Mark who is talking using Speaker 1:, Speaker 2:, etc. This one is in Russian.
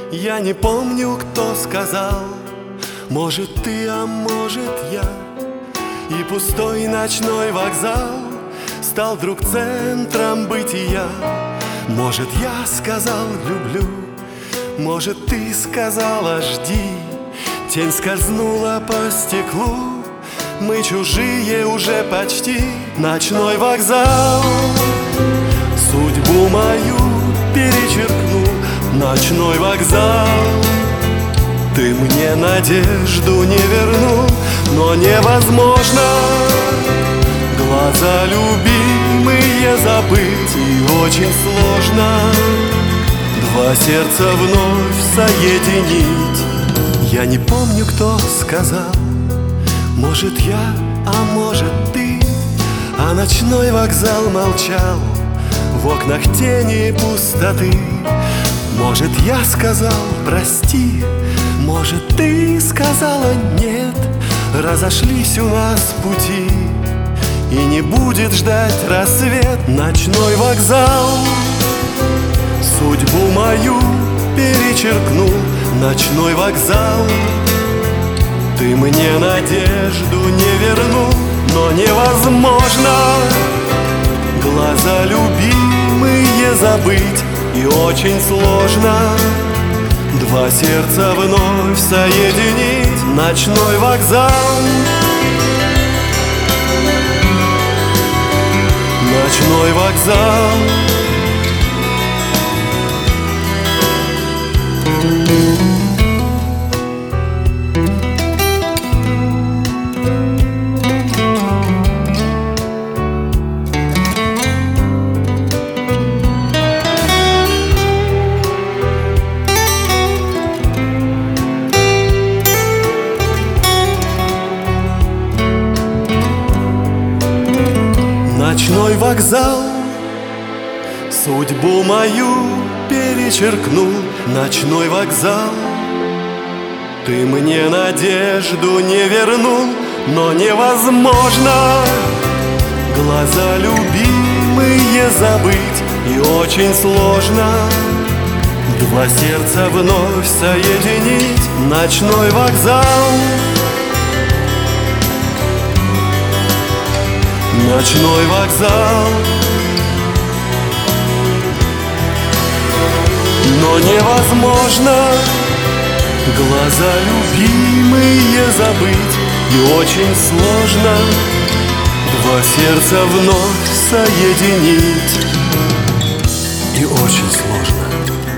Speaker 1: Я не помню, кто сказал, может ты, а может я. И пустой ночной вокзал стал вдруг центром бытия. Может, я сказал люблю, может, ты сказала жди. Тень скользнула по стеклу, мы чужие уже почти. Ночной вокзал судьбу мою перечеркнул. Ночной вокзал, ты мне надежду не вернул. Но невозможно глаза любимые забыть, и очень сложно два сердца вновь соединить. Я не помню, кто сказал, может я, а может ты. А ночной вокзал молчал, в окнах тени пустоты. Может, я сказал прости, может, ты сказала нет. Разошлись у нас пути, и не будет ждать рассвет. Ночной вокзал судьбу мою перечеркнул. Ночной вокзал, ты мне надежду не вернул. Но невозможно глаза любимые забыть, и очень сложно два сердца вновь соединить. Ночной вокзал, ночной вокзал. Ночной вокзал судьбу мою перечеркнул. Ночной вокзал, ты мне надежду не вернул. Но невозможно глаза любимые забыть, и очень сложно два сердца вновь соединить. Ночной вокзал, ночной вокзал. Но невозможно глаза любимые забыть, и очень сложно два сердца вновь соединить. И очень сложно.